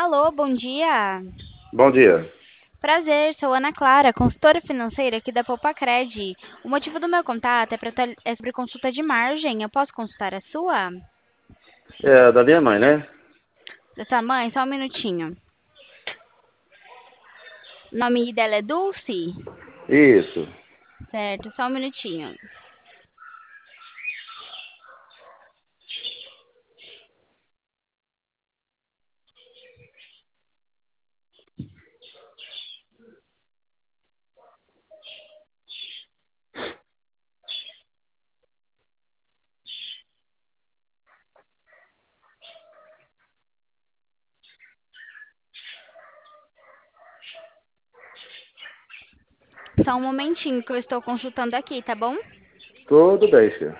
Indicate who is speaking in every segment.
Speaker 1: Alô, bom dia.
Speaker 2: Bom dia.
Speaker 1: Prazer, sou Ana Clara, consultora financeira aqui da Poupacred. O motivo do meu contato é sobre consulta de margem. Eu posso consultar a sua?
Speaker 2: É da minha mãe, né?
Speaker 1: Da sua mãe? Só um minutinho. O nome dela é Dulce?
Speaker 2: Isso.
Speaker 1: Certo, só um minutinho. Só um momentinho que eu estou consultando aqui, tá bom?
Speaker 2: Tudo bem, filho.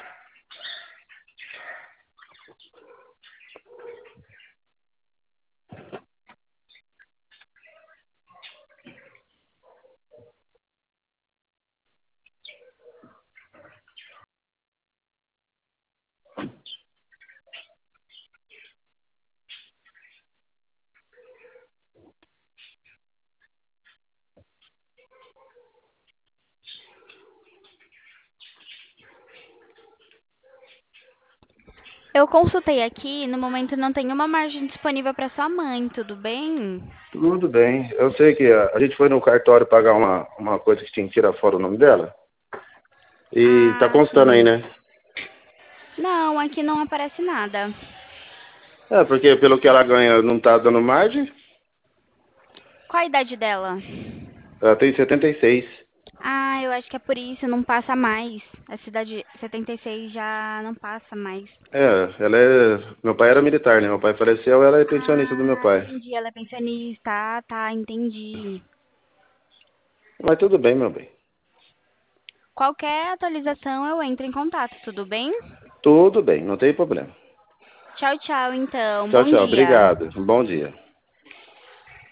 Speaker 1: Eu consultei aqui, no momento não tem uma margem disponível para sua mãe, tudo bem?
Speaker 2: Tudo bem. Eu sei que a gente foi no cartório pagar uma coisa que tinha que tirar fora o nome dela. E tá
Speaker 1: Ah,
Speaker 2: constando aí,
Speaker 1: sim.
Speaker 2: né?
Speaker 1: Não, aqui não aparece nada.
Speaker 2: É, porque pelo que ela ganha não tá dando margem.
Speaker 1: Qual a idade dela?
Speaker 2: Ela tem 76.
Speaker 1: Ah, eu acho que é por isso, não passa mais. A cidade 76 já não passa mais.
Speaker 2: É, ela é. Meu pai era militar, né? Meu pai faleceu, ela é pensionista do meu
Speaker 1: Ah,
Speaker 2: pai.
Speaker 1: entendi. Ela é pensionista. Ah, tá, entendi.
Speaker 2: Mas tudo bem, meu bem.
Speaker 1: Qualquer atualização eu entro em contato, tudo bem?
Speaker 2: Tudo bem, não tem problema.
Speaker 1: Tchau, tchau, então.
Speaker 2: Tchau,
Speaker 1: Bom
Speaker 2: tchau.
Speaker 1: dia.
Speaker 2: Obrigado. Bom dia.